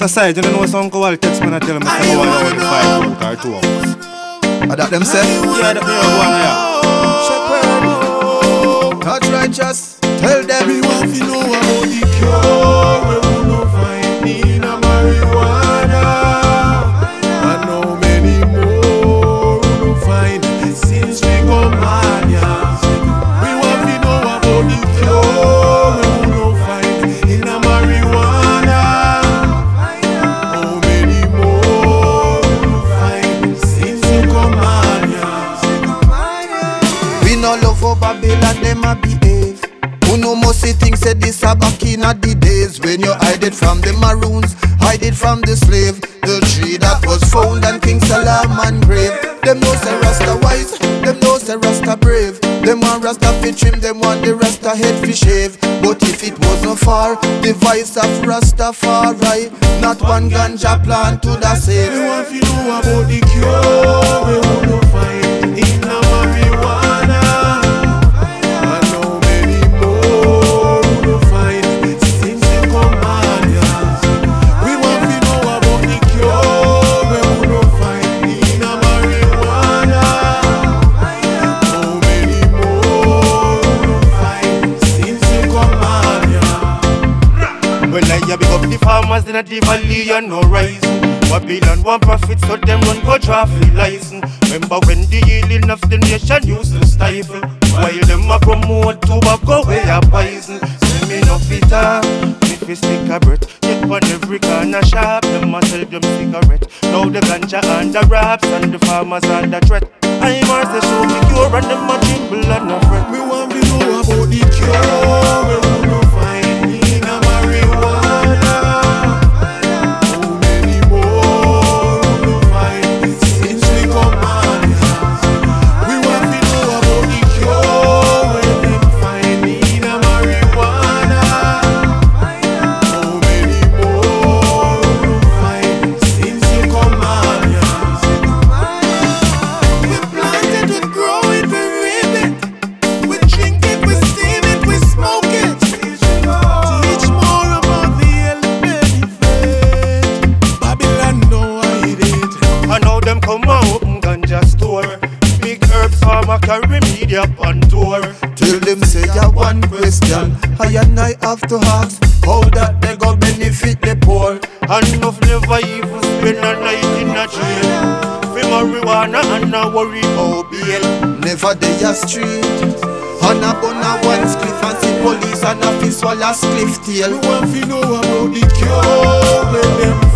Mr. Side, you know some call text me and tell me I want to 5 out or 2 hours. That them say? Yeah, that me one, yeah. Shepherd, not righteous. Tell them we want to know about the cure. We will not find in a marijuana. And how many more we will find since we go mania. We want to know about the cure. We will not find in a marijuana. How many more we will find since we go mania. we no love for Babylon, them a behave. Who no more see things say this a back in a the days when you hide it from the maroons, hide it from the slave. The tree that was found and King Solomon grave. Them know say Rasta wise, them know say Rasta brave. Them want Rasta fi trim, them want the Rasta head fi shave. But if it was not far, the voice of Rastafari, not one ganja plant to the save. We want to know about the cure. We want to find in a marijuana. And how many more we will find since you come mania. We want to know about the cure. We want to find in a marijuana. How many more we will find since you come mania. When I big up the farmers in the valley and no rising. Babylon want profit, so them run go traffic license. Remember when the healing of the nation used to stifle, while them a promote tobacco way a poison. Send me no fitter, me fi stick a breath. Yet on every corner shop, them a sell them cigarette. Now the ganja and the raps and the farmers and the threat. I must say show me cure and them a tremble and a fret. We want to know about the cure. We want to find in a marijuana. How many more we will find since we come mania. We want to know about the cure. We will find in a marijuana. How many more we will find since you come mania. We plant it, we grow it, we rip it. We drink it, we steam it, we smoke it. Teach more about the health benefit. Babylon don't hide it. And now them come and open ganja store. Big herbs farmer carry media on tour. Till them say ya one question, I and I have to ask, how that they go benefit the poor? And enough never even spend a night in a jail. For marijuana and not worry about bail. Never they a street, on a bun a one spliff and see police and a fist swallow spliff tail. We want to know about the cure. Where them